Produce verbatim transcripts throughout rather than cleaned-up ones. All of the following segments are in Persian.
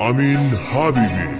امین حبیبی.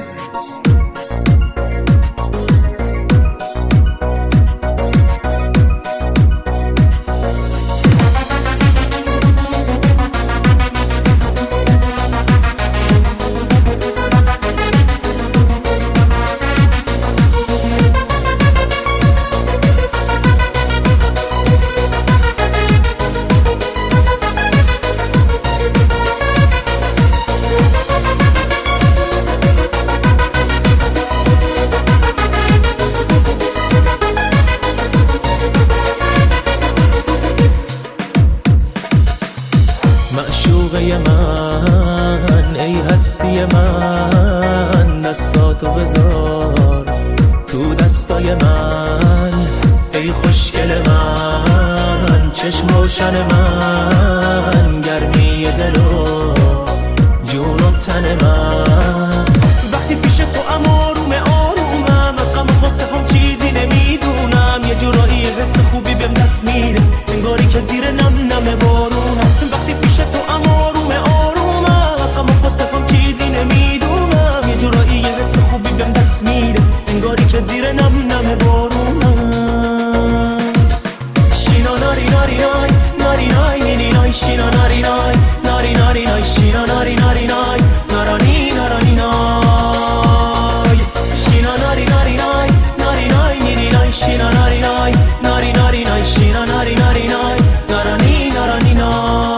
معشوقه من، ای هستی من، دستاتو بذار تو دستای من. ای خوشگل من، چشم روشن من، گرمی دل و جون و تن من. وقتی پیش تو ام آروم آرومم، از غم و غصه هم چیزی نمیدونم. یه جورایی حس خوبی بهم دست میده، انگاری که زیر نم نم بارونم. وقتی پیش تو ام آروم آرومم، از غم و غصه هم چیزی نمیدونم. یه جورایی حس خوبی بهم دست میده، انگاری که زیر نم نم بارونم. شینا ناری ناری نای ناری نای نینی نای شینا ناری نای ناری ناری نای شینا ناری ناری نای نارانی نارانی نای شینا ناری ناری نای ناری نای نینی نای شینا ناری نای ناری ناری نای شینا ناری ناری نای نارانی نارانی نای.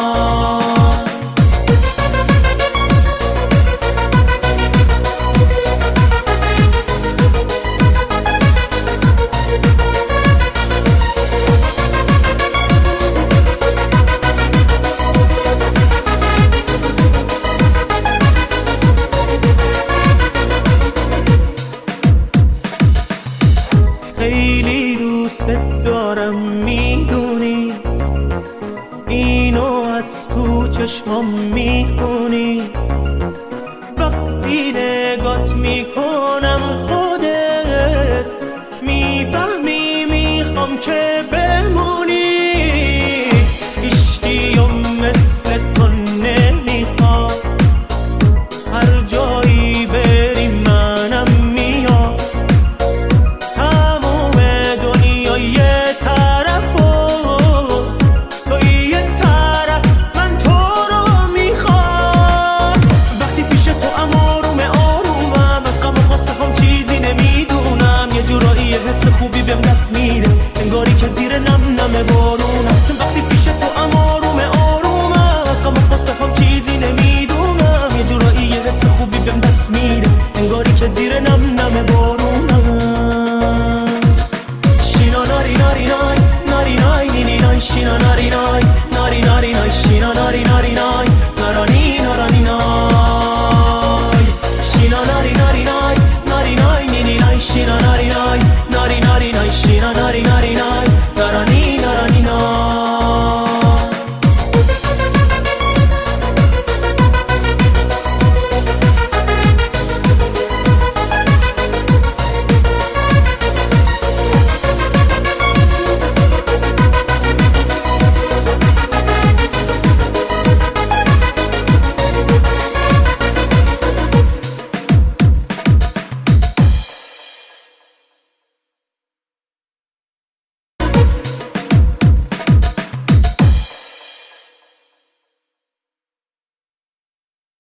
خیلی دوست دارم میدونی، اینو از تو چشمام میخونی. وقتی نگات میکنم خودت میفهمی میخوام که بمونی. عشقیم مثل تو نمیخواد، هر جایی بریم منم میاد. تموم دنیا یه طرف و تو یه طرف، من تو رو میخوام. وقتی پیش تو ام آروم آرومم، از غم و غصه هم چیزی نمیدونم. یه جورایی حس خوبی بهم دست میده، انگاری که زیر نم نم بارونم. وقتی پیش تو ام آروم آرومم، از غم و غصه هم چیزی نمیدونم. یه جورایی حس خوبی بهم دست میده، انگاری که زیر نم نم بارونم. شینا ناری ناری نای ناری نای نینی نای شینا ناری نای ناری ناری نای شینا ناری ناری نای